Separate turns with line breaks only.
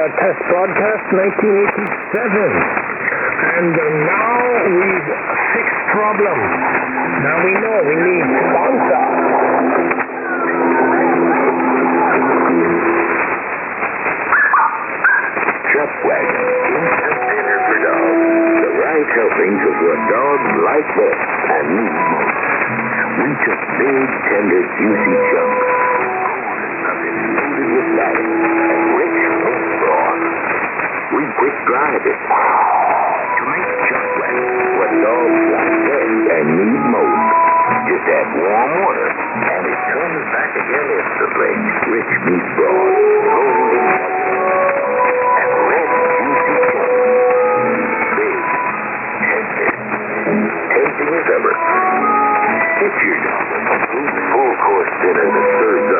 test broadcast 1987. And now we've fixed problem. Now we know we need sponsor.
Chuck Wagon, instant dinner for dogs. The right helpings of what dogs like best and need most. We took big, tender, juicy chunks. Of it loaded with fat and rich meat broth. We quick dried it to make Chuck Wagon what dogs like best and need most. Just add warm water and it comes back again instantly. Rich meat broth, golden and red juicy chunks. Big, tender, tasting as ever. Get your dog a complete full-course dinner that serves